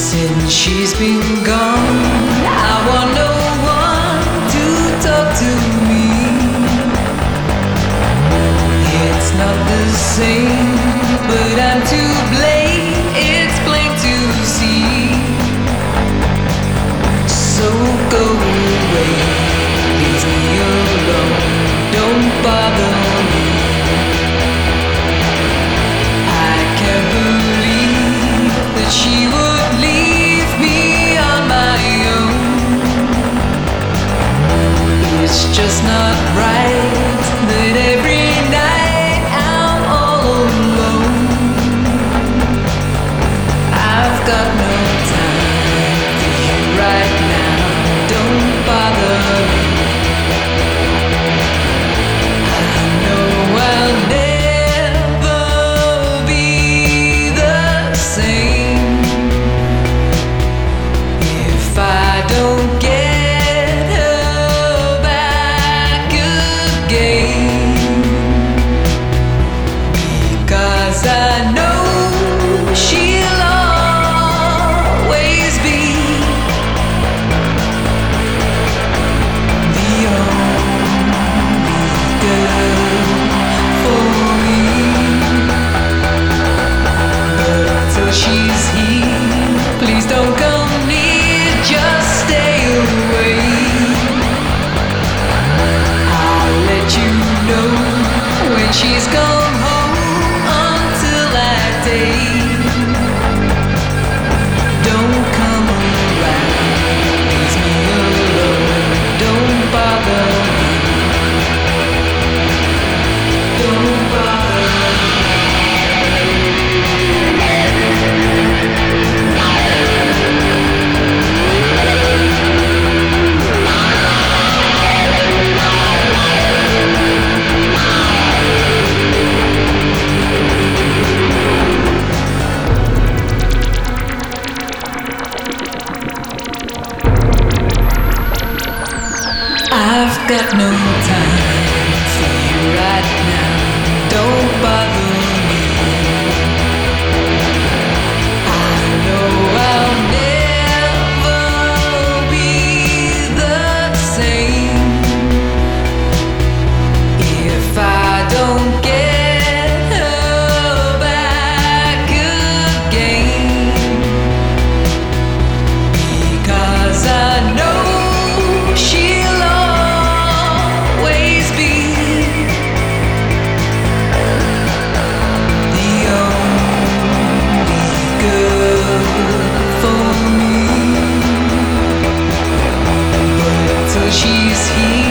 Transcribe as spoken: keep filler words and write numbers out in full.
Since she's been gone, I want no one to talk to me. It's not the same, but I'm to blame. It's plain to see. So go away, leave me alone. Don't bother me. I can't believe that she would leave me on my own. It's just not right that every night I'm all alone. I've got no time for you right now. Don't bother me. I know I'll never be the same if I don't get her back again. Because I know she'll always be the only girl for me. But until she's here, please don't come near, just stay away. I'll let you know when she's gone home. Until that day, don't come around, leave me alone. Don't bother me. Don't bother me. I've got no time for you right now. Don't bother me. I know I'll never be the same if I don't get her back again. Because I know she'll always be the only girl for me. But until she's here,